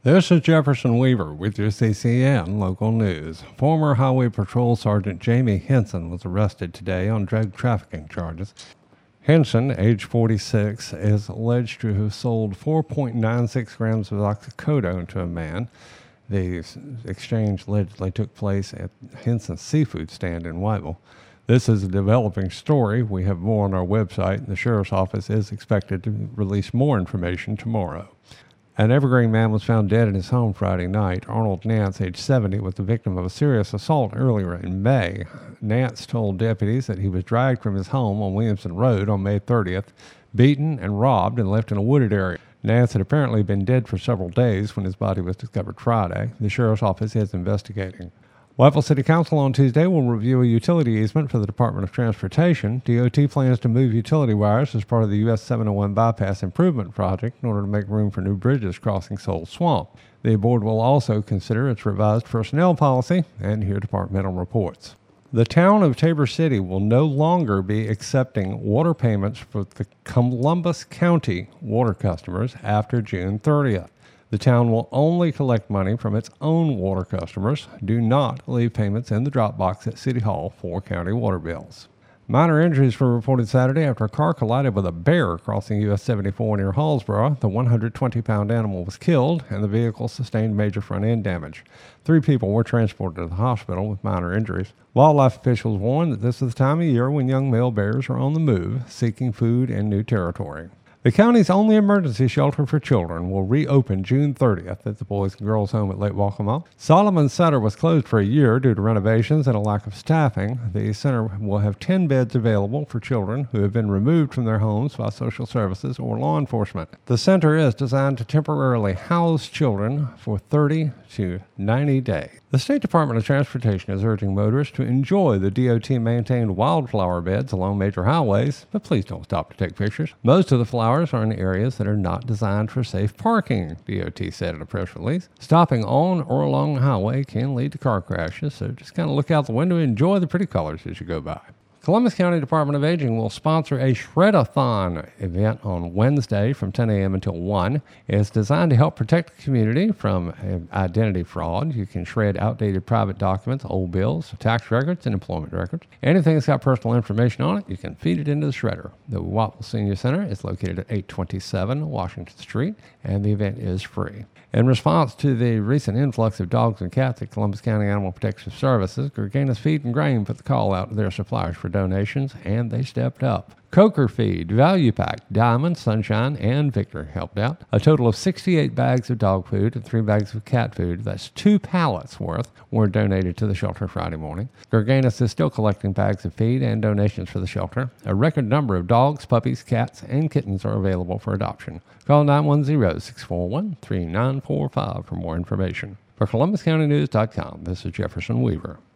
This is Jefferson Weaver with your CCN Local News. Former Highway Patrol Sergeant Jamie Henson was arrested today on drug trafficking charges. Henson, age 46, is alleged to have sold 4.96 grams of oxycodone to a man. The exchange allegedly took place at Henson's seafood stand in Whiteville. This is a developing story. We have more on our website. The Sheriff's Office is expected to release more information tomorrow. An Evergreen man was found dead in his home Friday night. Arnold Nance, age 70, was the victim of a serious assault earlier in May. Nance told deputies that he was dragged from his home on Williamson Road on May 30th, beaten and robbed, and left in a wooded area. Nance had apparently been dead for several days when his body was discovered Friday. The Sheriff's Office is investigating. Whiteville City Council on Tuesday will review a utility easement for the Department of Transportation. DOT plans to move utility wires as part of the US 701 Bypass Improvement Project in order to make room for new bridges crossing Soul Swamp. The board will also consider its revised personnel policy and hear departmental reports. The town of Tabor City will no longer be accepting water payments for the Columbus County water customers after June 30th. The town will only collect money from its own water customers. Do not leave payments in the drop box at City Hall for county water bills. Minor injuries were reported Saturday after a car collided with a bear crossing US 74 near Hallsboro. The 120-pound animal was killed, and the vehicle sustained major front-end damage. 3 people were transported to the hospital with minor injuries. Wildlife officials warn that this is the time of year when young male bears are on the move, seeking food and new territory. The county's only emergency shelter for children will reopen June 30th at the Boys and Girls Home at Lake Waccamaw. Solomon Center was closed for a year due to renovations and a lack of staffing. The center will have 10 beds available for children who have been removed from their homes by social services or law enforcement. The center is designed to temporarily house children for 30 to 90 days. The State Department of Transportation is urging motorists to enjoy the DOT-maintained wildflower beds along major highways, but please don't stop to take pictures. Most of the flowers are in areas that are not designed for safe parking, DOT said in a press release. Stopping on or along the highway can lead to car crashes, so just kind of look out the window and enjoy the pretty colors as you go by. Columbus County Department of Aging will sponsor a Shred-a-thon event on Wednesday from 10 a.m. until 1. It's designed to help protect the community from identity fraud. You can shred outdated private documents, old bills, tax records, and employment records. Anything that's got personal information on it, you can feed it into the shredder. The Whiteville Senior Center is located at 827 Washington Street, and the event is free. In response to the recent influx of dogs and cats at Columbus County Animal Protection Services, Gorganas Feed and Grain put the call out to their suppliers for donations, and they stepped up. Coker Feed, Value Pack, Diamond, Sunshine, and Victor helped out. A total of 68 bags of dog food and 3 bags of cat food, that's 2 pallets worth, were donated to the shelter Friday morning. Gorganas is still collecting bags of feed and donations for the shelter. A record number of dogs, puppies, cats, and kittens are available for adoption. Call 910-641-3945 for more information. For ColumbusCountyNews.com, this is Jefferson Weaver.